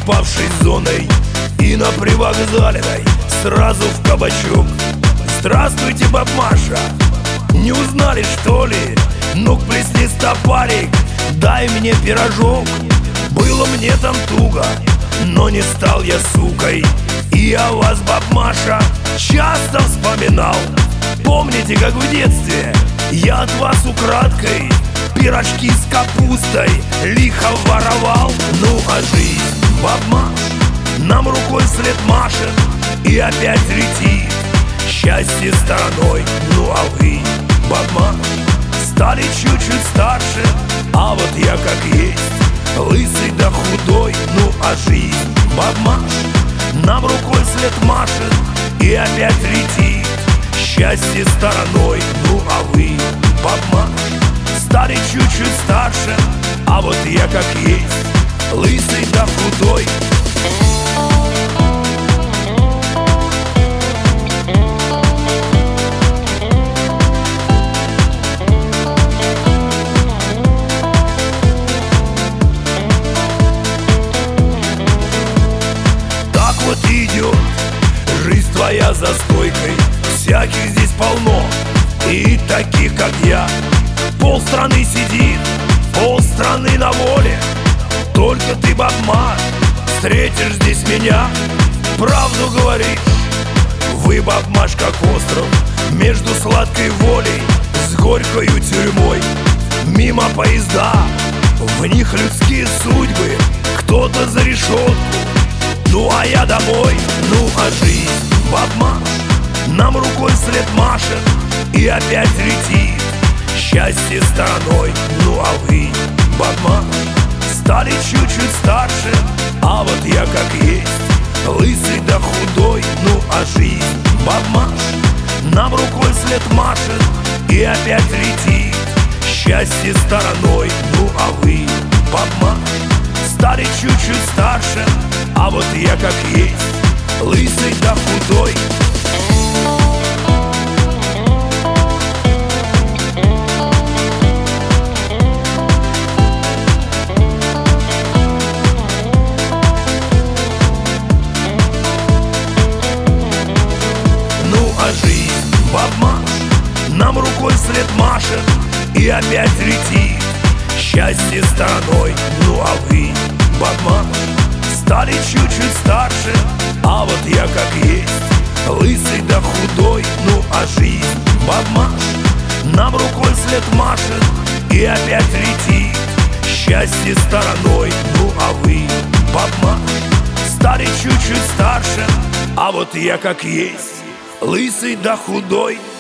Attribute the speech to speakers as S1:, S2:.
S1: попавшей зоной и на привокзаленной сразу в кабачок. Здравствуйте, баб Маша, не узнали, что ли? Ну-ка, плесни стопарик, дай мне пирожок. Было мне там туго, но не стал я сукой. И я вас, баб Маша, часто вспоминал. Помните, как в детстве я от вас украдкой пирожки с капустой лихо воровал? Ну а жизнь, баб Маш, нам рукой вслед машет и опять летит счастье стороной. Ну а вы, баб Маш, стали чуть-чуть старше, а вот я как есть, лысый да худой. Ну а жизнь, баб Маш, нам рукой вслед машет и опять летит счастье стороной. Ну а вы, баб Маш, стали чуть-чуть старше, а вот я как есть, лысый да худой. Так вот идет жизнь твоя за стойкой. Всяких здесь полно, и таких, как я. Полстраны сидит, полстраны на воле. Только ты, баб Маш, встретишь здесь меня. Правду говоришь, вы, баб Маш, как остров между сладкой волей с горькою тюрьмой. Мимо поезда, в них людские судьбы, кто-то за решетку, ну а я домой. Ну а жизнь, баб Маш, нам рукой вслед машет и опять летит счастье стороной. Ну а вы, баб Маш, стали чуть-чуть старше, а вот я как есть, лысый да худой. Ну а жизнь, баб Маш, нам рукой вслед машет и опять летит счастье стороной. Ну а вы, баб Маш, стали чуть-чуть старше, а вот я как есть, лысый да худой. Ну а жизнь, баб Маш, нам рукой вслед машет и опять летит счастье стороной. Ну а вы, баб Маш, стали чуть-чуть старше, а вот я как есть, лысый да худой. Ну а жизнь, баб Маш, нам рукой вслед машет и опять летит счастье стороной. Ну а вы, баб Маш, стали чуть-чуть старше, а вот я как есть, лысый да худой.